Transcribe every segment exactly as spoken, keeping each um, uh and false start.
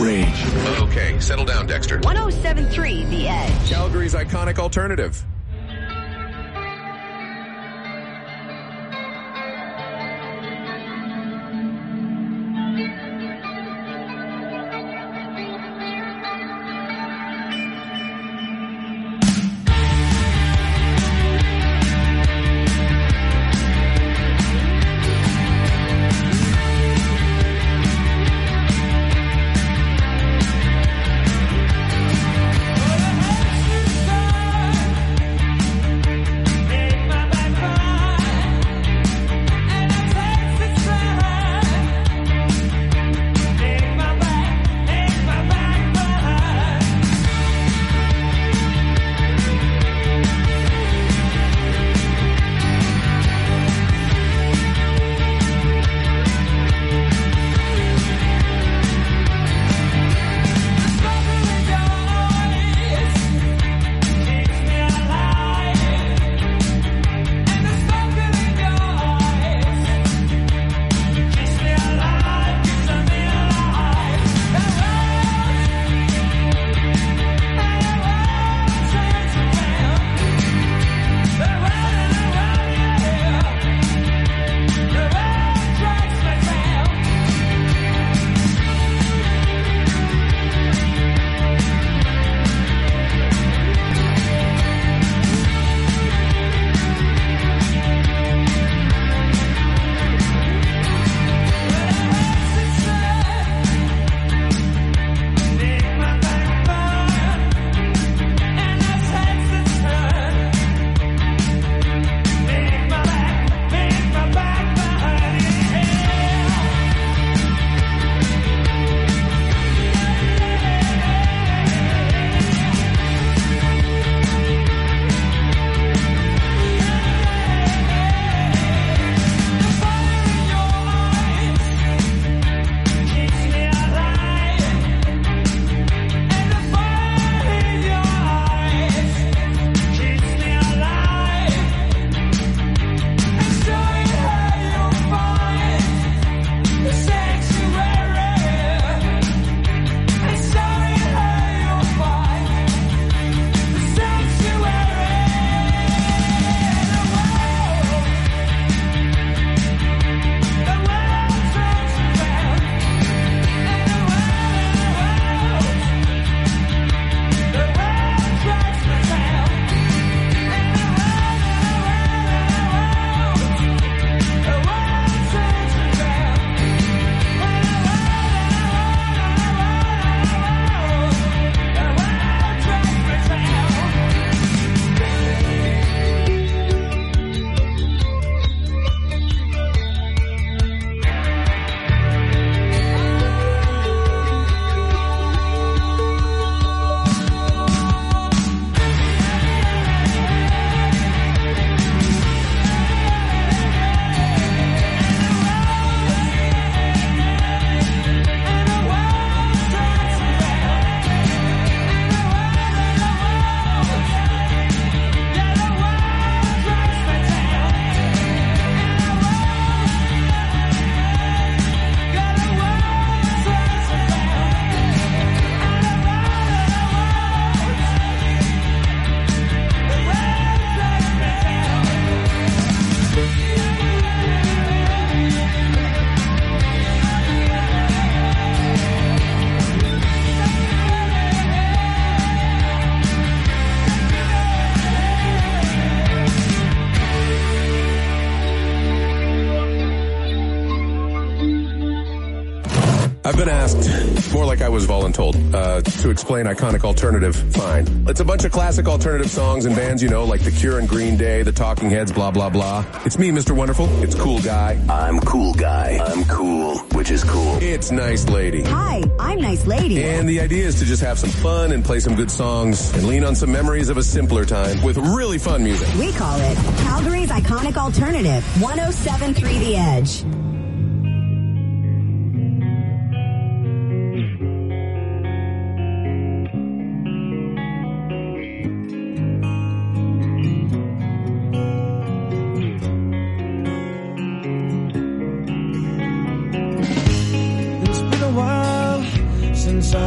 rage. Okay, settle down, Dexter. one oh seven point three The Edge. Calgary's iconic alternative. I've been asked, more like I was voluntold, uh, to explain iconic alternative. Fine. It's a bunch of classic alternative songs and bands, you know, like The Cure and Green Day, The Talking Heads, blah, blah, blah. It's me, Mister Wonderful. It's Cool Guy. I'm Cool Guy. I'm cool, which is cool. It's Nice Lady. Hi, I'm Nice Lady. And the idea is to just have some fun and play some good songs and lean on some memories of a simpler time with really fun music. We call it Calgary's iconic alternative, one oh seven point three The Edge. Since I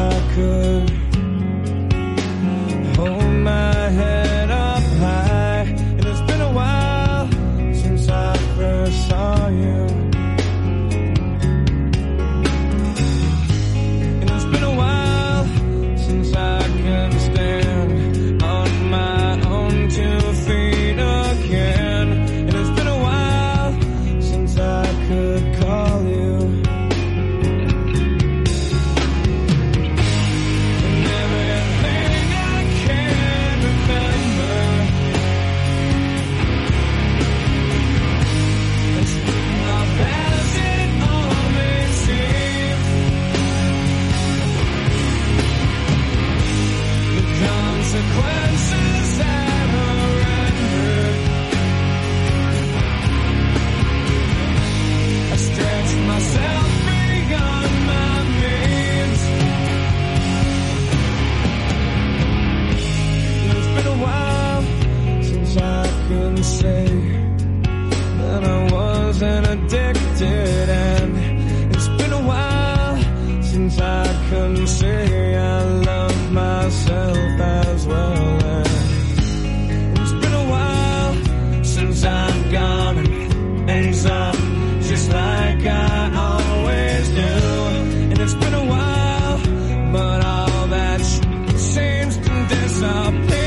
while since I could say that I wasn't addicted, and it's been a while since I could say I love myself as well. And it's been a while since I've gone and, and some just like I always do. And it's been a while, but all that sh- seems to disappear.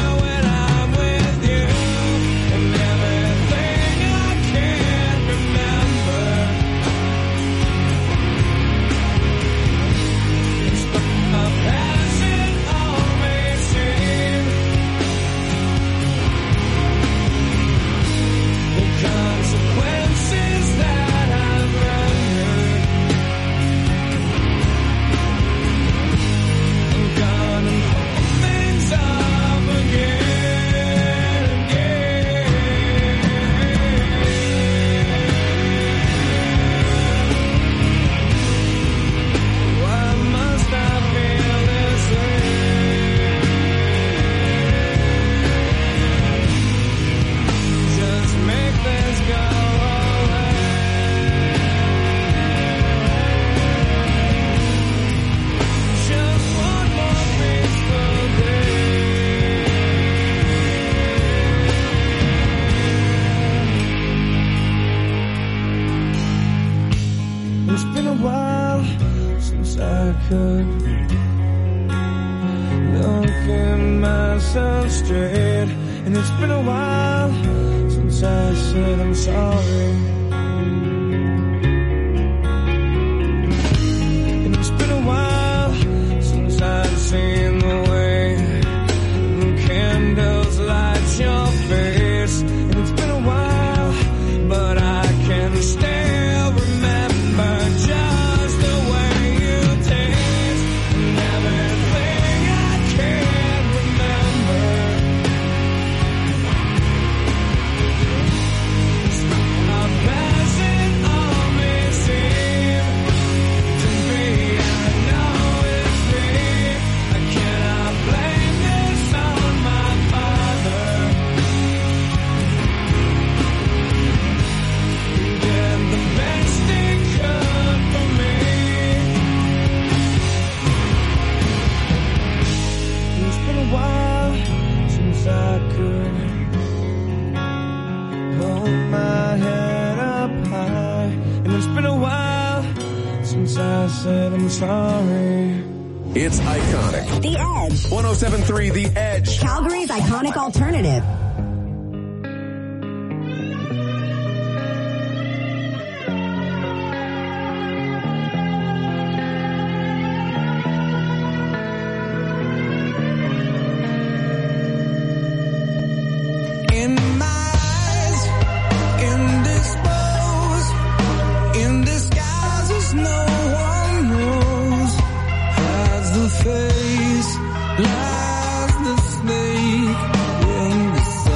Straight, and it's been a while since I said I'm sorry. And it's been a while since I've seen the way the candles light your face. And it's been a while, but I can still remember just the way you taste and everything I can't remember. I said I'm sorry. It's iconic. The Edge. one oh seven point three The Edge. Calgary's iconic alternative. Face lies the snake in the sun.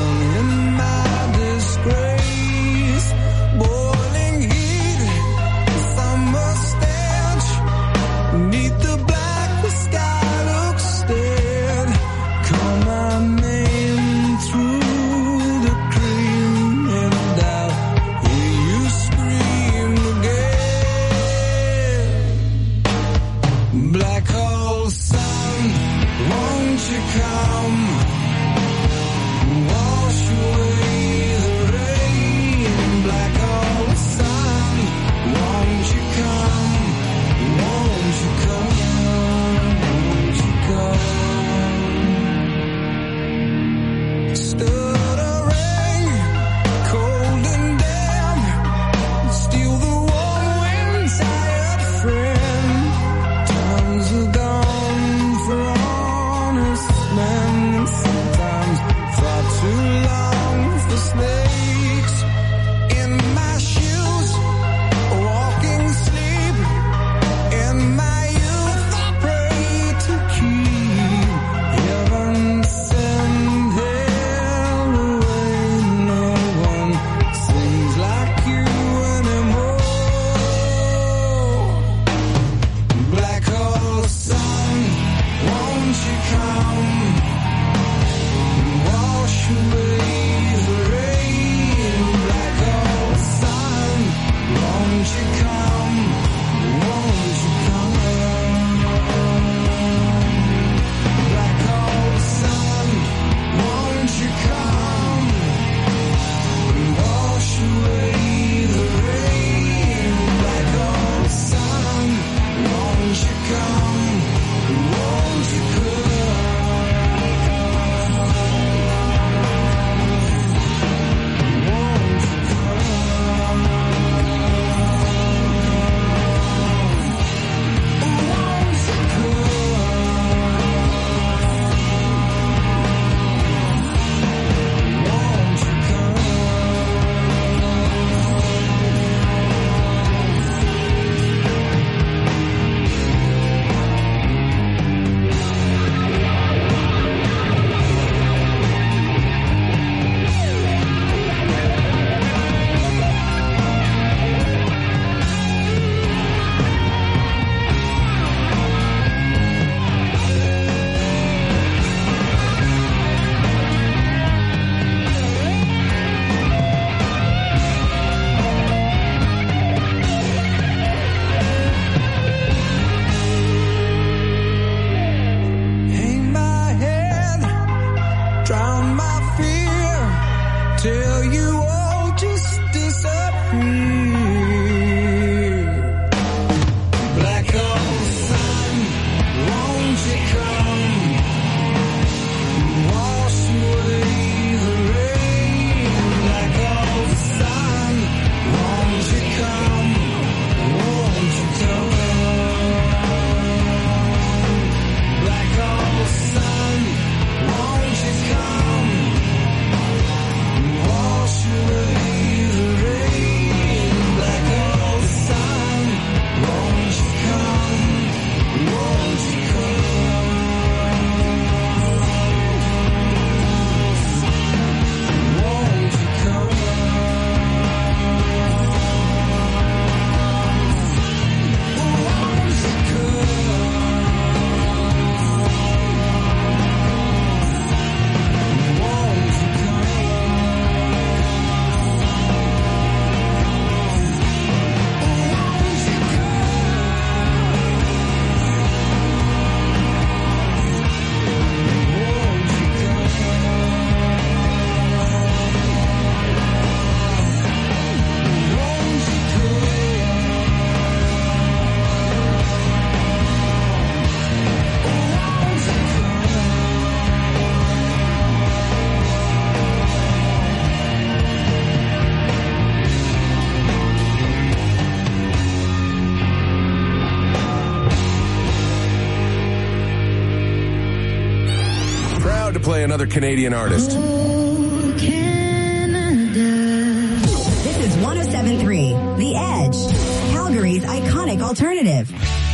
proud to play another Canadian artist. Oh, Canada. This is one oh seven point three The Edge, Calgary's iconic alternative.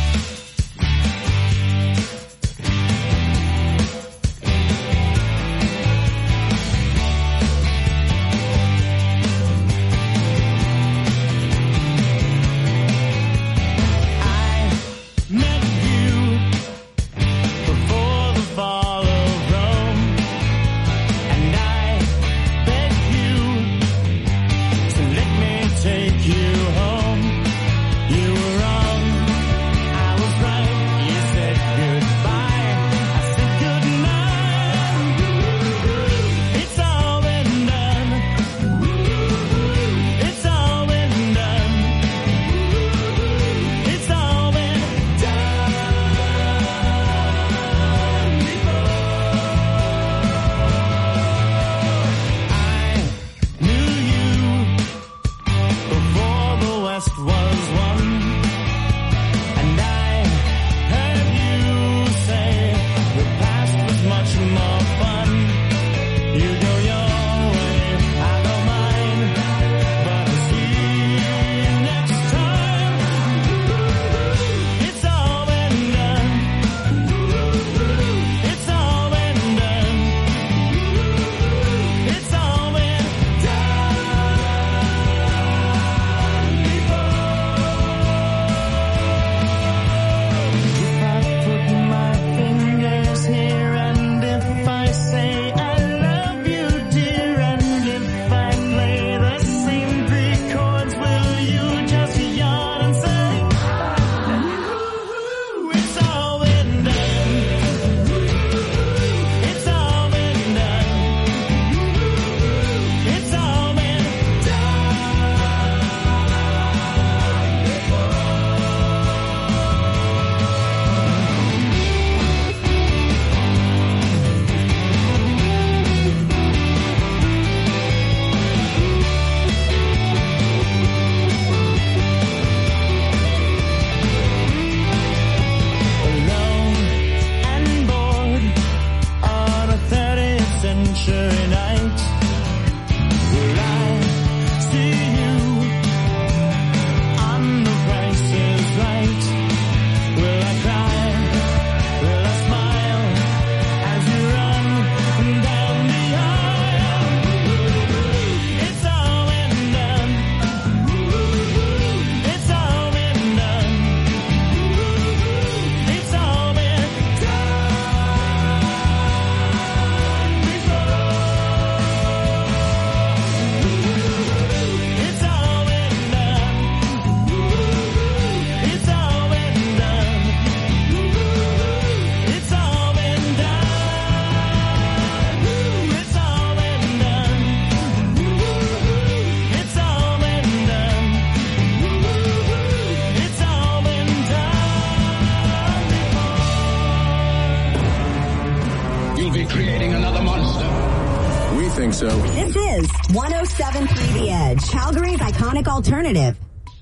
So. This is one oh seven point three The Edge, Calgary's iconic alternative.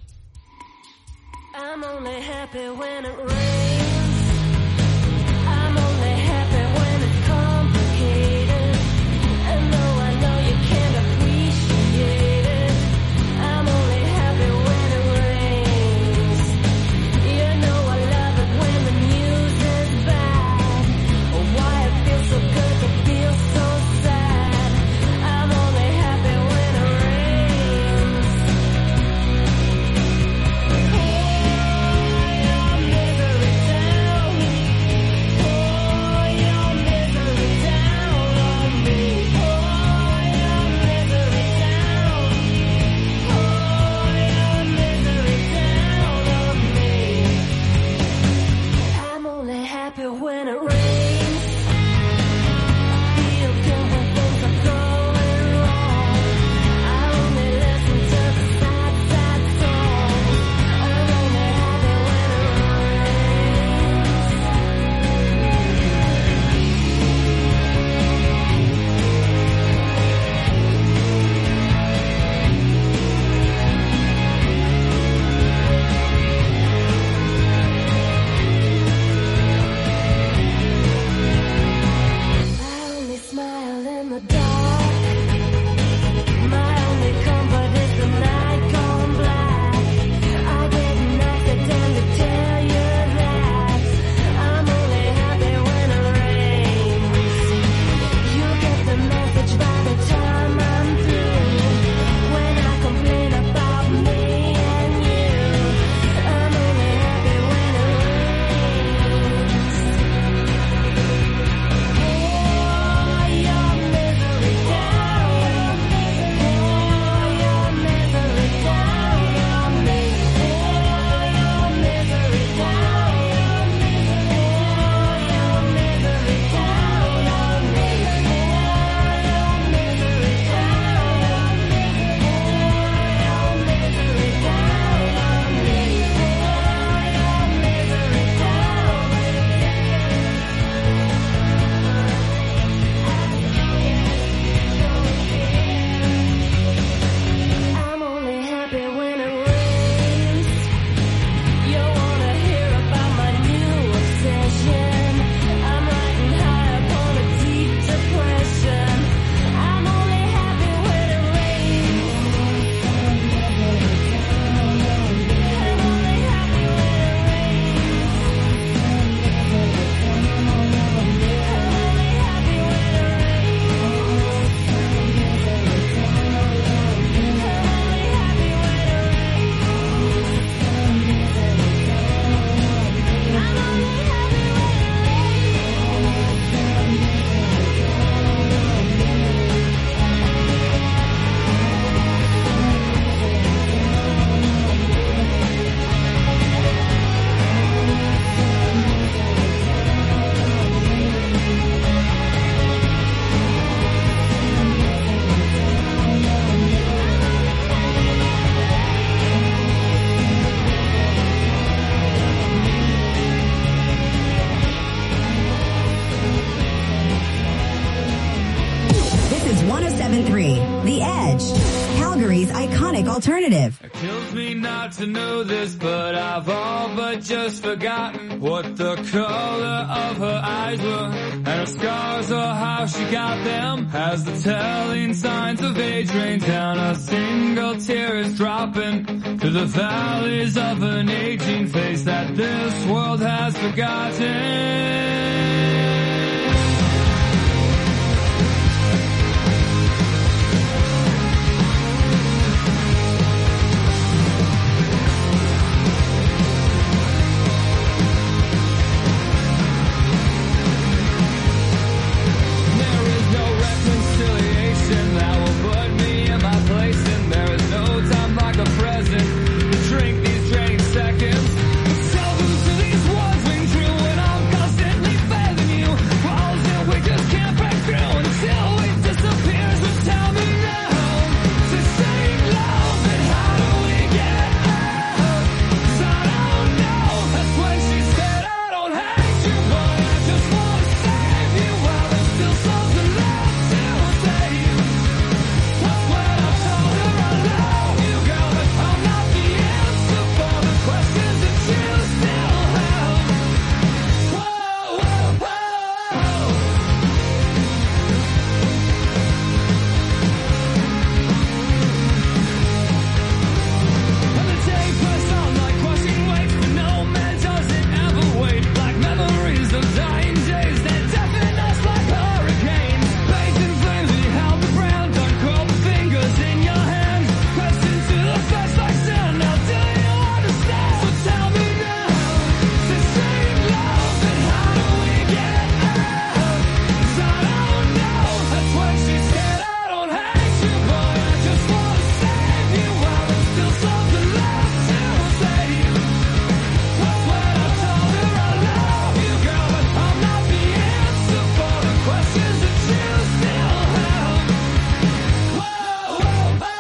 I'm only happy when it rains. I'm only happy when it's complicated. And though I know you can't appreciate it, I'm only happy when it rains. You know I love it when the news is bad. Oh, why it feels so good to feel so sad. I'm only happy when it rains. Oh, your misery one oh seven point three, The Edge, Calgary's iconic alternative. It kills me not to know this, but I've all but just forgotten what the color of her eyes were, and her scars or how she got them. As the telling signs of age rain down, a single tear is dropping to the valleys of an aging face that this world has forgotten. That will put me in my place, and there is no time like the present to drink these draining seconds. Tell them to these words ring true, and I'm constantly failing you. Walls that we just can't break through until it disappears. So tell me now, to save love, and how do we get out? 'Cause I don't know. That's when she said, I don't hate you, but I just want to save you. While there's still something left to say. That's when I told her I love you, girl, but I'm not the answer for the questions that you still have. Whoa, whoa, whoa. And the day passed on like crushing waves, but no man doesn't ever wait. Like memories of dying days that deafen us like hurricanes. Faith in flames, we held the ground, uncurled the fingers in your hands. Pressed into the face like sand, now do you understand? So tell me now, to save love, and how do we get out? 'Cause I don't know. That's when she said, I don't hate you, but I just want to save you. While there's still something left to say. That's when I told her I love you, girl, but I'm not the answer for the questions that you still have. Whoa, whoa, whoa.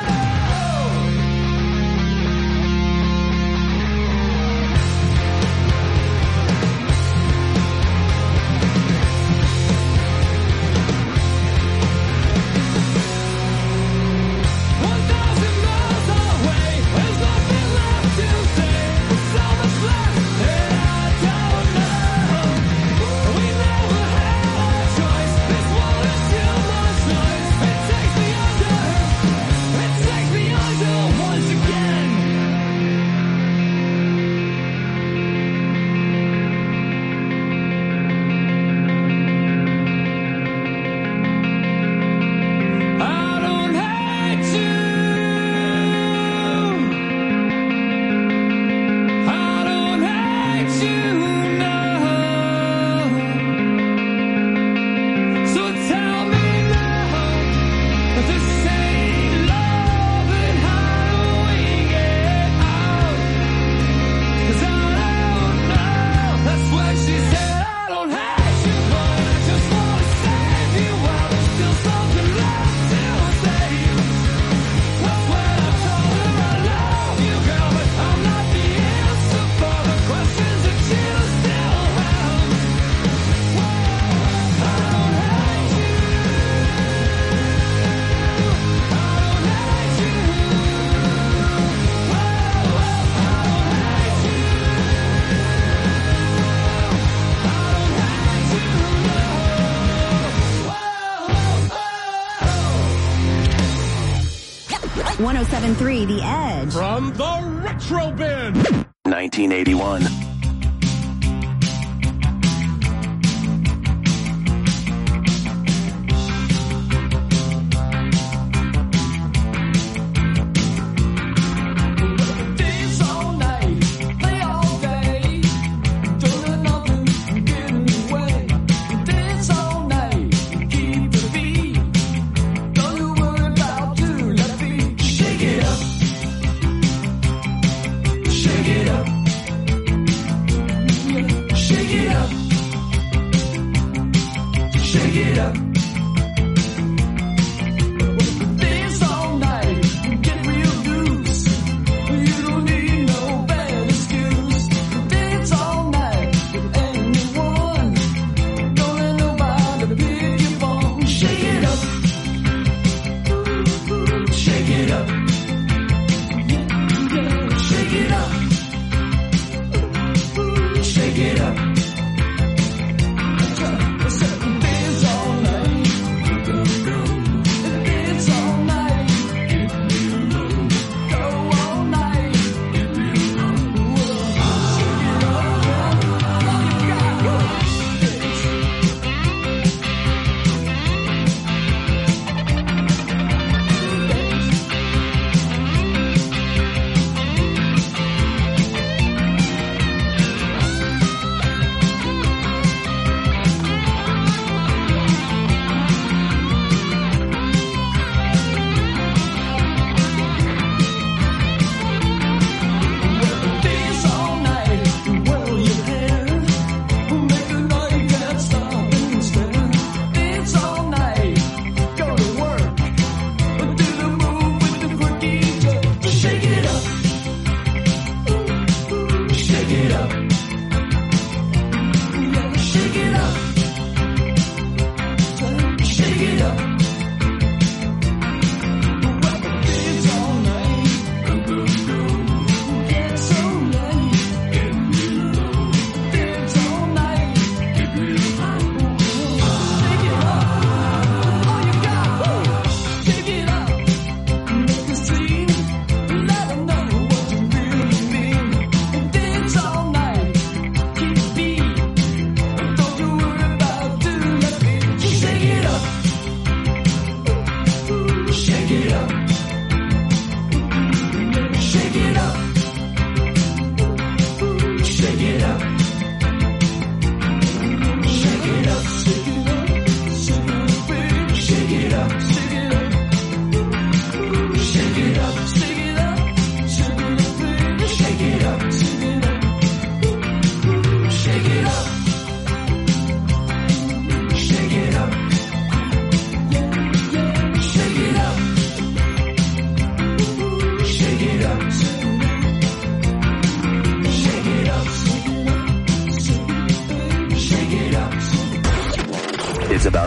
One thousand miles away, there's nothing left to say. There's so much left, and I don't know. We never had a choice. This world is too much noise. It takes me under. It takes me under once again. I don't hate you. I don't hate you, no. So tell me now, to save love, and how do we get out? 'Cause I don't know. That's when she said, I don't hate you, but I just want to save you. While there's still something left to say. That's when I told her I love you, girl, but I'm not the answer for the questions that you still have. Whoa, I don't hate you. I don't hate you. Whoa, I don't hate you. I don't hate you, no. Whoa, one oh seven point three, The Edge. From the Retro Bin. nineteen eighty-one. dance all night, play all day, doing nothing, getting away. Dance all night, keep the beat. Don't you worry about two left feet. Shake it up, shake it up.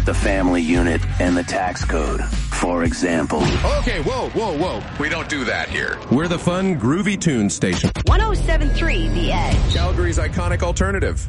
the family unit and the tax code. For example. Okay, whoa, whoa, whoa. We don't do that here. We're the fun, groovy tune station. one oh seven point three The Edge. Calgary's iconic alternative.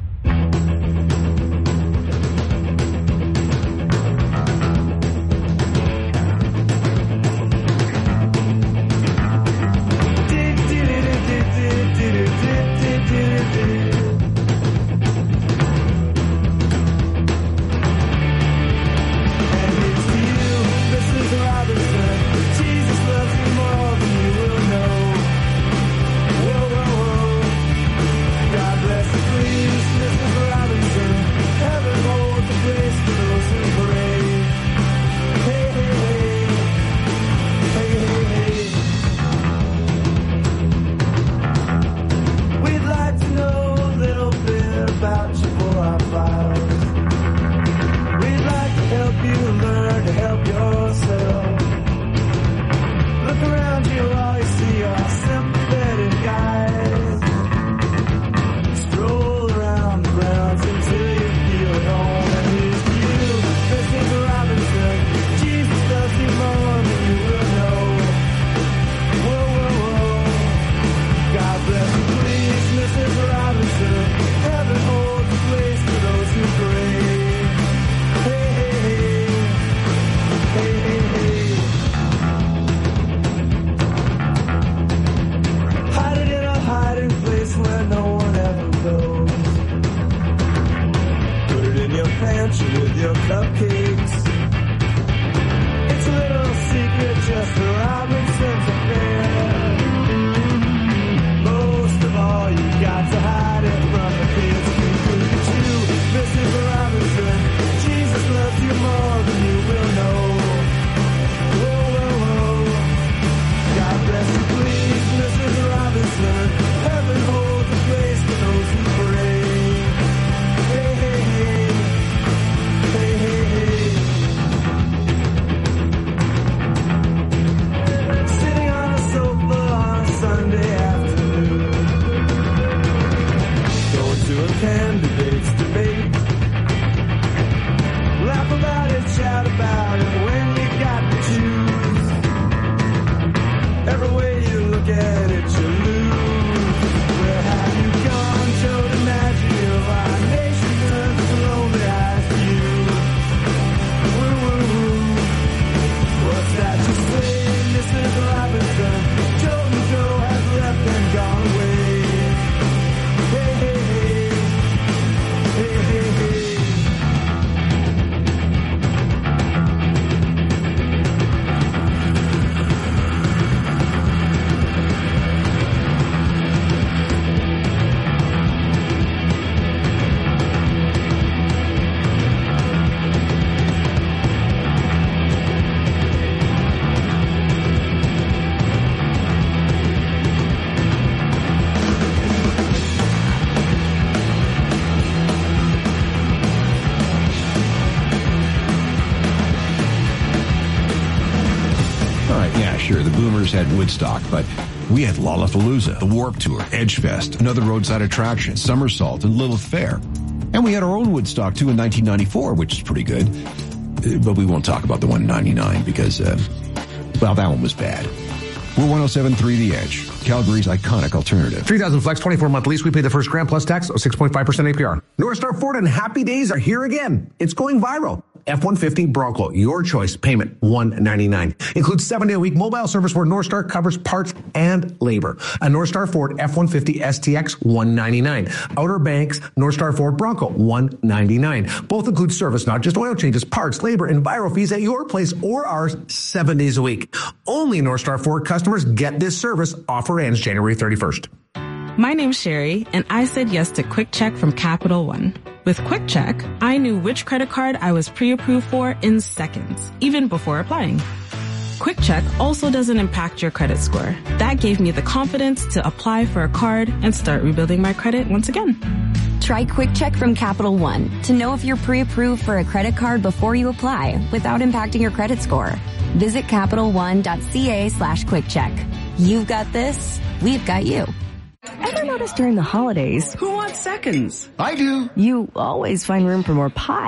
Sure, the Boomers had Woodstock, but we had Lollapalooza, the Warped Tour, Edgefest, another roadside attraction, Somersault, and Lilith Fair. And we had our own Woodstock, too, in nineteen ninety-four, which is pretty good. Uh, but we won't talk about the one in ninety-nine because, uh, well, that one was bad. We're one oh seven point three The Edge, Calgary's iconic alternative. three thousand flex, twenty-four month lease. We pay the first grand plus tax of six point five percent A P R. North Star Ford and Happy Days are here again. It's going viral. F one fifty Bronco, your choice, payment one ninety-nine. Includes seven day a week mobile service where North Star covers parts and labor. A North Star Ford F one fifty S T X, one ninety-nine. Outer Banks North Star Ford Bronco, one ninety-nine. Both include service, not just oil changes, parts, labor, and Viro fees at your place or ours seven days a week. Only North Star Ford customers get this service. Offer ends January thirty-first. My name's Sherry, and I said yes to Quick Check from Capital One. With Quick Check, I knew which credit card I was pre-approved for in seconds, even before applying. Quick Check also doesn't impact your credit score. That gave me the confidence to apply for a card and start rebuilding my credit once again. Try Quick Check from Capital One to know if you're pre-approved for a credit card before you apply without impacting your credit score. Visit CapitalOne.ca slash Quick Check. You've got this. We've got you. Ever notice during the holidays, Who wants seconds? I do. you always find room for more pie?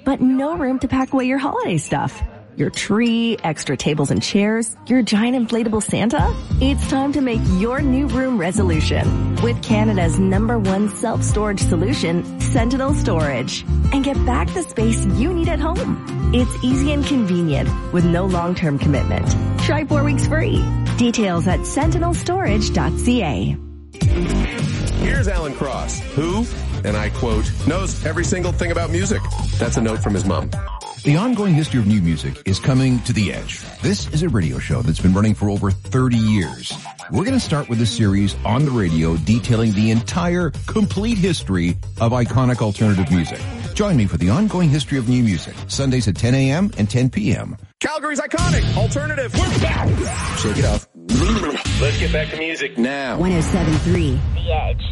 but no room to pack away your holiday stuff. Your tree, extra tables and chairs, your giant inflatable Santa? It's time to make your new room resolution with Canada's number one self-storage solution, Sentinel Storage. And get back the space you need at home. It's easy and convenient with no long-term commitment. Try four weeks free. Details at sentinel storage dot c a. Here's Alan Cross, who, and I quote, knows every single thing about music. That's a note from his mom. The ongoing history of new music is coming to the Edge. This is a radio show that's been running for over thirty years. We're going to start with a series on the radio detailing the entire, complete history of iconic alternative music. Join me for the ongoing history of new music, Sundays at ten a.m. and ten p.m. Calgary's iconic alternative. We're back. Shake it off. Let's get back to music now. one oh seven point three The Edge.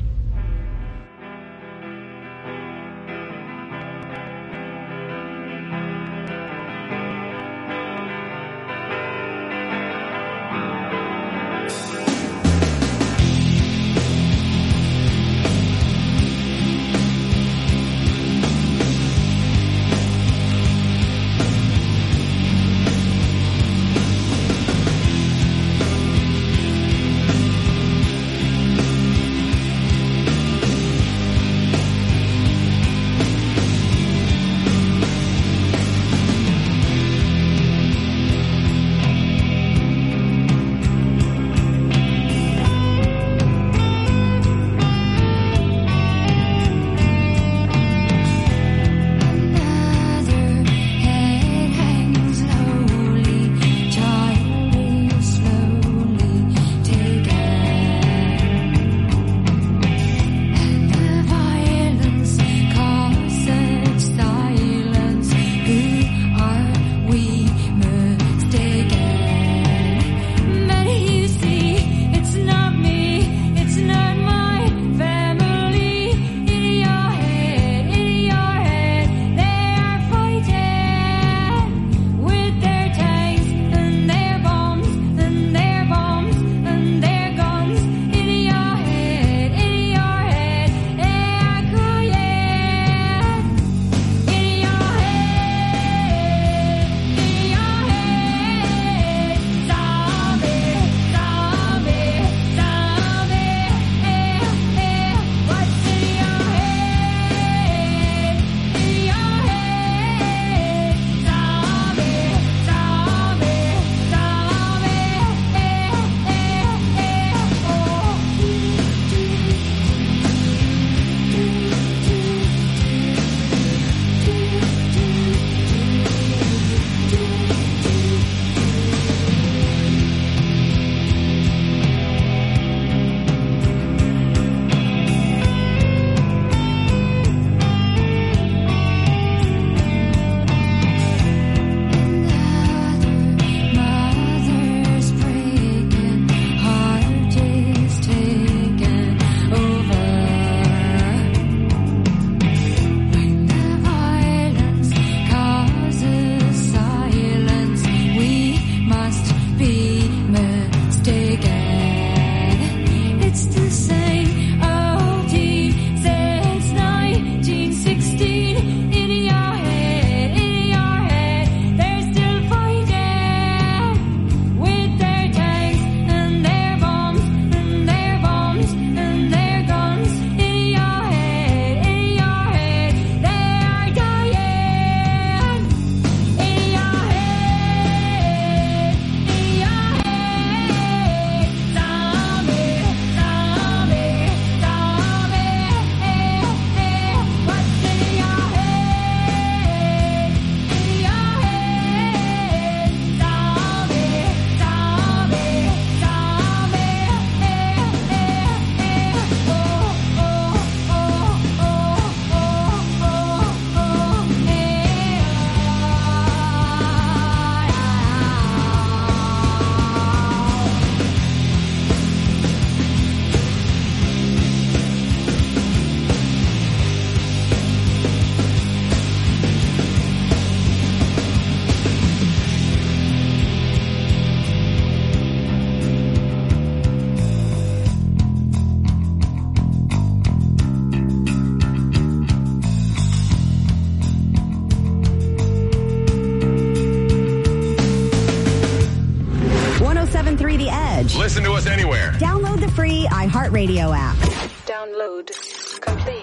Edge. Listen to us anywhere. Download the free iHeartRadio app. Download complete.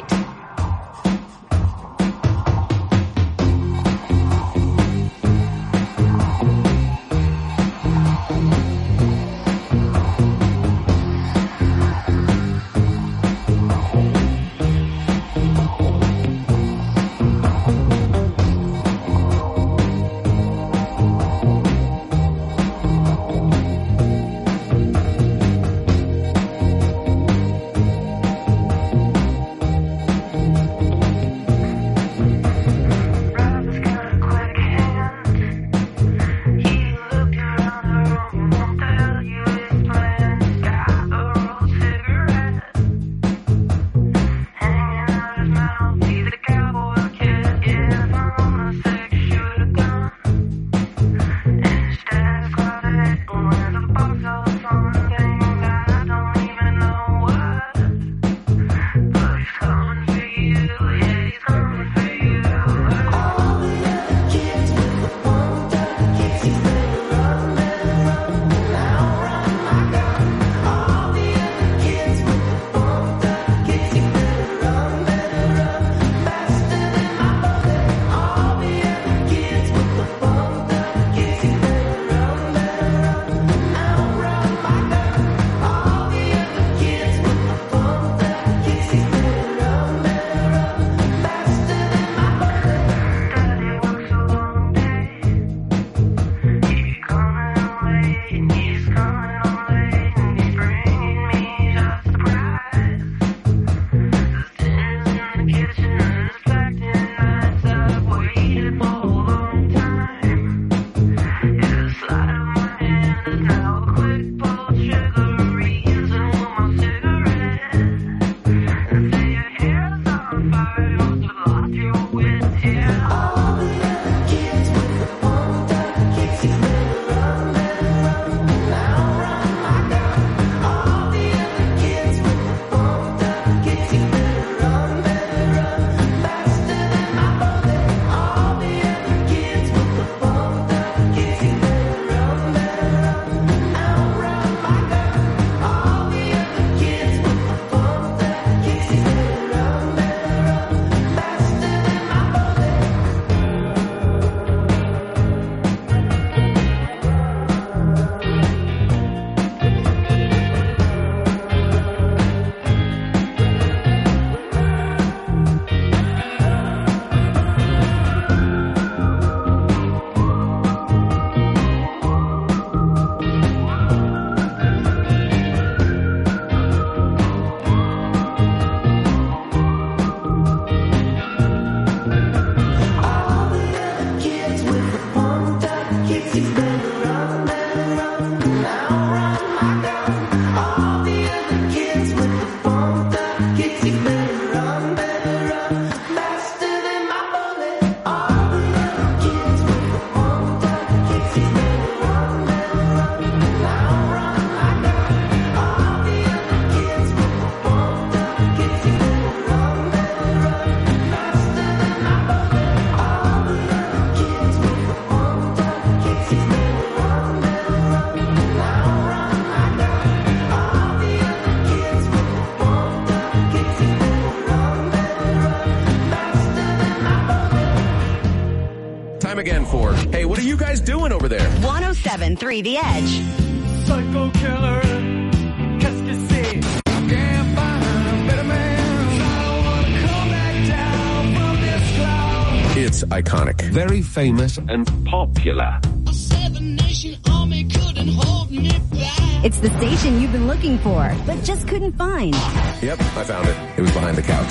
Again for, hey, what are you guys doing over there? one oh seven point three The Edge. Psycho killer, qu'est-ce que c'est? Can't find a better man. I don't wanna come back down from this cloud. It's iconic. Very famous and popular. A seven-nation army couldn't hold me back. It's the station you've been looking for, but just couldn't find. Yep, I found it. It was behind the couch.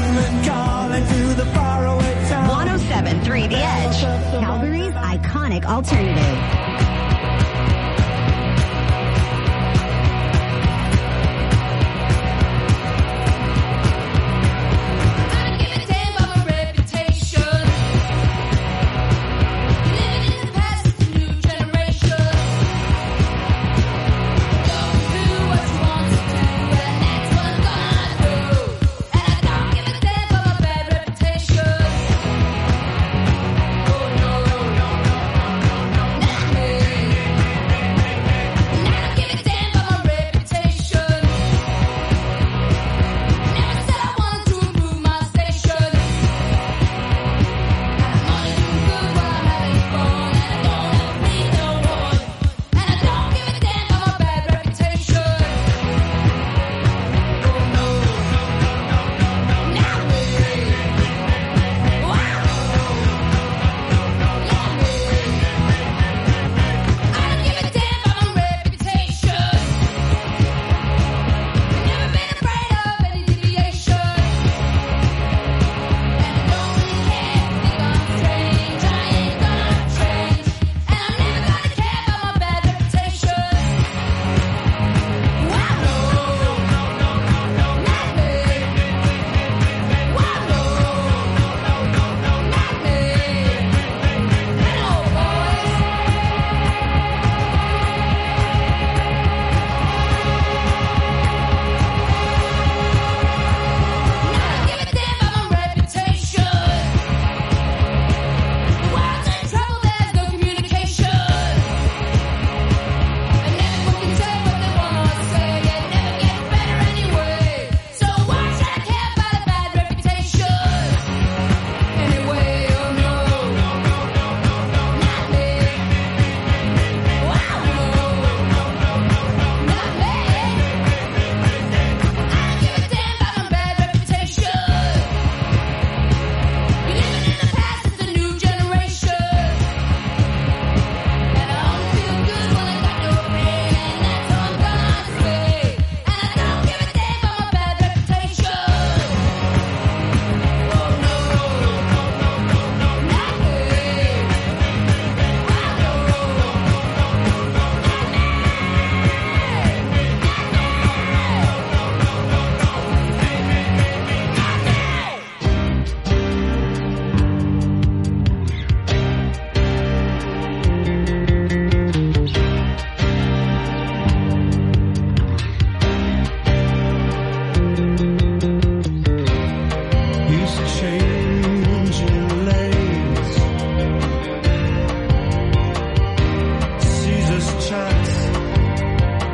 one oh seven point three The Edge. Calgary's iconic alternative. Oh, no, no, no, no, no, no, not me.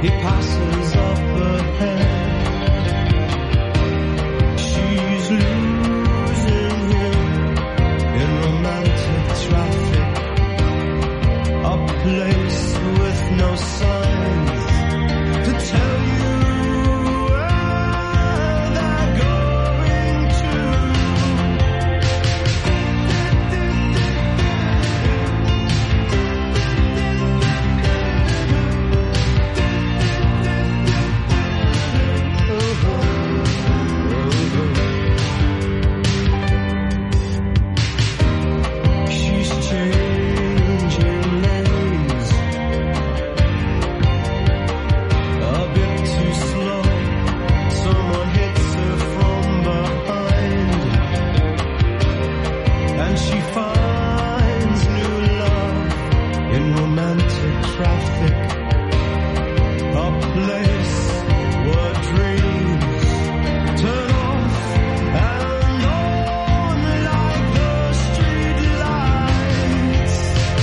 He passes up ahead. She's losing him in romantic traffic. A place with no signs to tell you where they're going to. She's changing lanes a bit too slow. Someone hits her from behind, and she finds new love in romantic traffic. A place where dreams turn off and on like the street lights.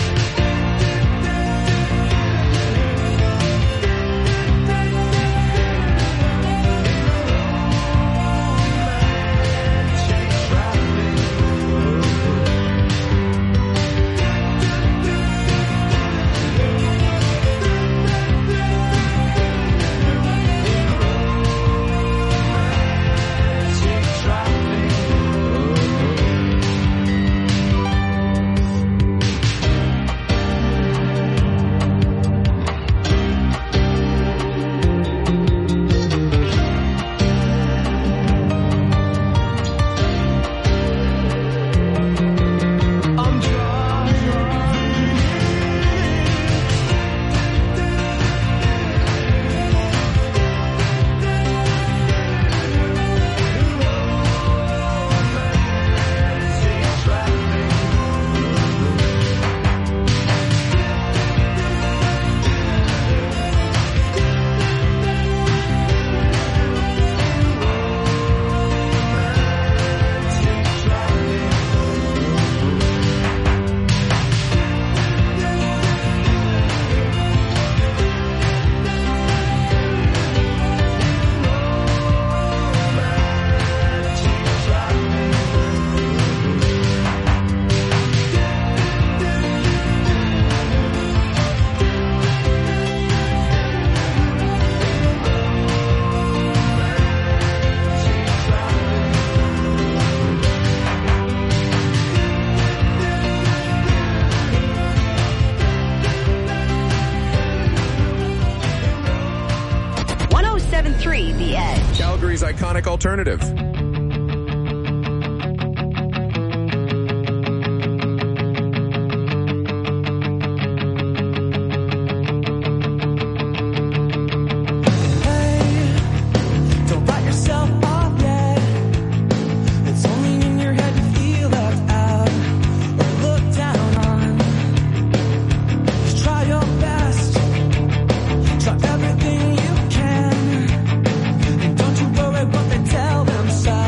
I'm one oh seven point three The Edge. Calgary's iconic alternative. Don't write yourself off yet. It's only in your head you feel left out or looked down on. Just try your best. Try everything you can. And don't you worry what they tell themselves.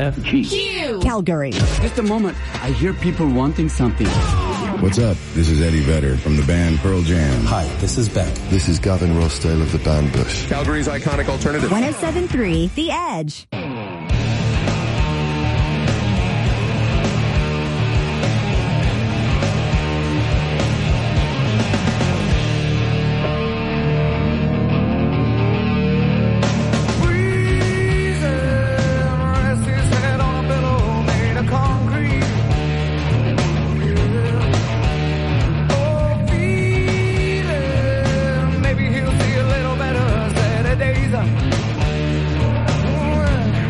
F G. Q. Calgary. Just a moment. I hear people wanting something. What's up? This is Eddie Vedder from the band Pearl Jam. Hi, this is Beck. This is Gavin Rossdale of the band Bush. Calgary's iconic alternative. one oh seven point three The Edge. Maybe he'll see a little better Saturdays.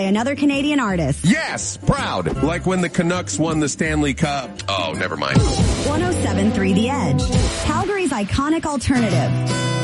play another Canadian artist. Yes, proud. Like when the Canucks won the Stanley Cup. Oh, never mind. one oh seven point three The Edge, Calgary's iconic alternative.